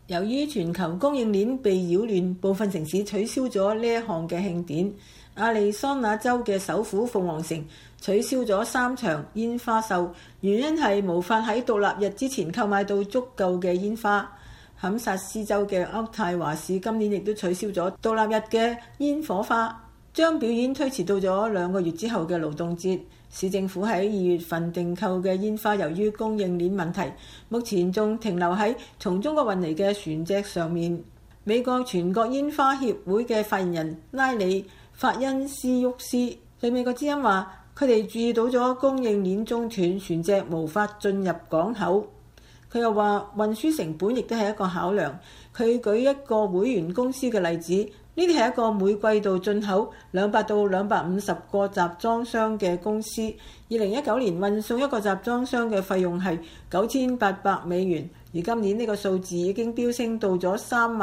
由於全球供應鏈被擾亂，部分城市取消咗呢一項嘅慶典。亞利桑那州嘅首府鳳凰城取消咗3場煙花秀，原因係無法喺獨立日之前購買到足夠嘅煙花。堪薩斯州嘅渥太華市今年亦都取消咗獨立日嘅煙火花，將表演推遲到咗2個月之後嘅勞動節。市政府喺2月份訂購嘅煙花，由於供應鏈問題，目前仲停留喺從中國運嚟嘅船隻上面。美國全國煙花協會嘅發言人拉里法恩斯沃斯對美國之音話，佢哋注意到咗供應鏈中斷，船隻無法進入港口。佢又話運輸成本亦都係一個考量。佢舉一個會員公司嘅例子，呢啲係一個每季度進口200到250個集裝箱嘅公司。2019年運送一個集裝箱嘅費用係$9,800，而今年呢個數字已經飆升到咗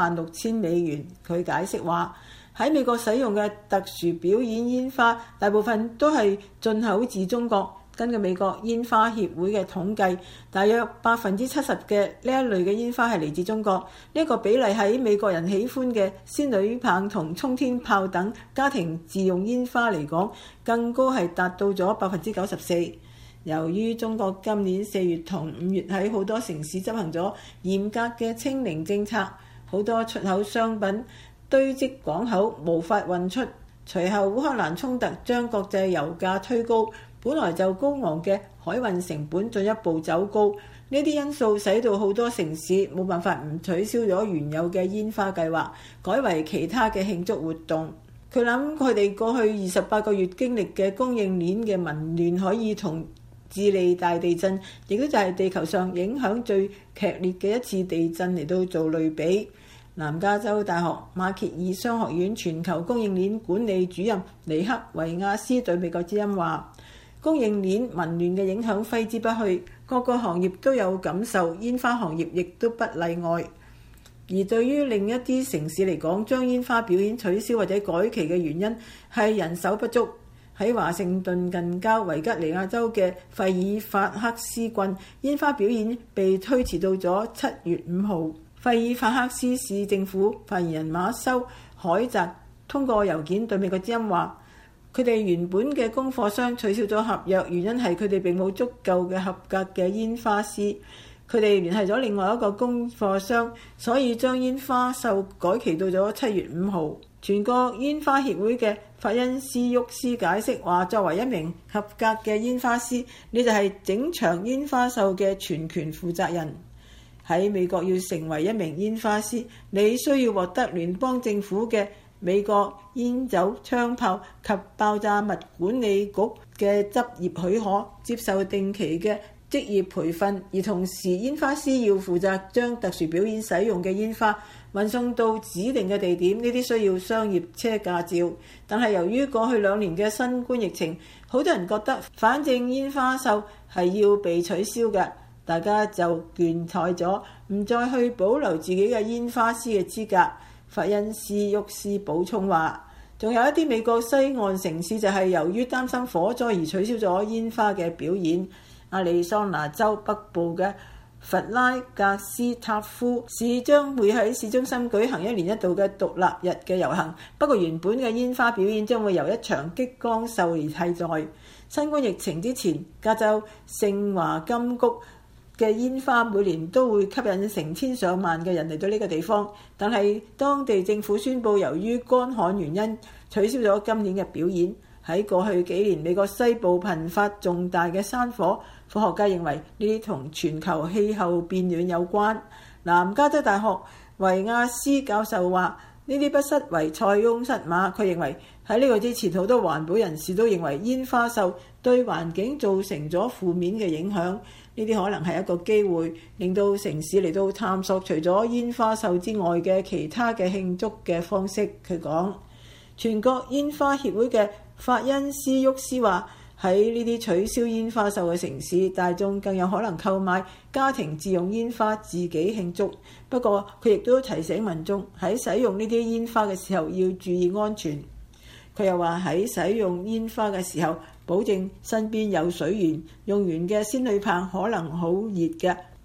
$36,000。佢解釋話，喺美國使用嘅特殊表演煙花大部分都係進口自中國。根據美國煙花協會嘅統計，大約70%嘅呢一類嘅煙花係嚟自中國。呢個比例喺美國人喜歡嘅仙女棒同沖天炮等家庭自用煙花嚟講，更高係達到咗94%。由於中國今年4月同5月喺好多城市執行咗嚴格嘅清零政策，好多出口商品堆積港口無法運出。隨後烏克蘭衝突將國際油價推高，本來就高昂嘅海運成本進一步走高，呢啲因素使到好多城市冇辦法唔取消咗原有嘅煙花計劃，改為其他嘅慶祝活動。佢諗佢哋過去28個月經歷嘅供應鏈嘅紊亂，可以同智利大地震，亦都就係地球上影響最劇烈嘅一次地震嚟到做類比。南加州大學馬歇爾商學院全球供應鏈管理主任尼克維亞斯對美國之音話，供應鏈紊亂嘅影響揮之不去，各個行業都有感受，煙花行業亦都不例外。而對於另一啲城市嚟講，將煙花表演取消或者改期嘅原因係人手不足。喺華盛頓近郊維吉尼亞州嘅費爾法克斯郡，煙花表演被推遲到咗7月5號。費爾法克斯市政府發言人馬修海澤通過郵件對美國之音話，佢哋原本嘅供貨商取消咗合約，原因係佢哋並冇足夠嘅合格嘅煙花師。佢哋聯繫咗另外一個供貨商，所以將煙花秀改期到咗7月5號。全國煙花協會嘅法恩斯沃斯解釋話，作為一名合格嘅煙花師，你就係整場煙花秀嘅全權負責人。喺美國要成為一名煙花師，你需要獲得聯邦政府嘅美國煙酒、槍炮及爆炸物管理局嘅執業許可，接受定期嘅職業培訓，而同時煙花師要負責將特殊表演使用嘅煙花運送到指定嘅地點，呢啲需要商業車駕照。但係由於過去2年嘅新冠疫情，好多人覺得反正煙花秀係要被取消嘅，大家就倦怠咗，唔再去保留自己嘅煙花師嘅資格。法恩斯沃斯補充話，仲有一啲美國西岸城市就係由於擔心火災而取消咗煙花嘅表演。亞利桑那州北部嘅弗拉格斯塔夫市將會喺市中心舉行1年1度嘅獨立日嘅遊行，不過原本嘅煙花表演將會由一場激光秀而替代。新冠疫情之前，加州聖華金谷嘅煙花每年都會吸引成千上萬嘅人嚟到呢個地方，但係當地政府宣布由於乾旱原因取消咗今年嘅表演。喺過去幾年，美國西部頻發重大嘅山火，科學家認為呢啲同全球氣候變暖有關。南加州大學維亞斯教授話，呢啲不失為塞翁失馬。佢認為喺呢個之前，好多環保人士都認為煙花秀對環境造成咗負面嘅影響。呢啲可能係一個機會，令到城市嚟到探索除咗煙花秀之外嘅其他嘅慶祝嘅方式。佢講，全國煙花協會嘅法恩斯沃斯話，喺呢啲取消煙花秀嘅城市，大眾更有可能購買家庭自用煙花自己慶祝。不過佢亦都提醒民眾喺使用呢啲煙花嘅時候要注意安全。佢又話喺使用煙花嘅時候，保證身邊有水源，用完嘅仙女棒可能好熱嘅，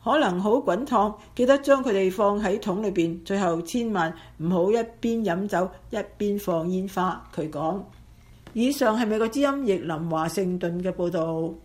可能好滾燙，記得將佢哋放喺桶裏邊。最後千萬唔好一邊飲酒一邊放煙花。佢講。以上係美國之音譯林華盛頓嘅報導。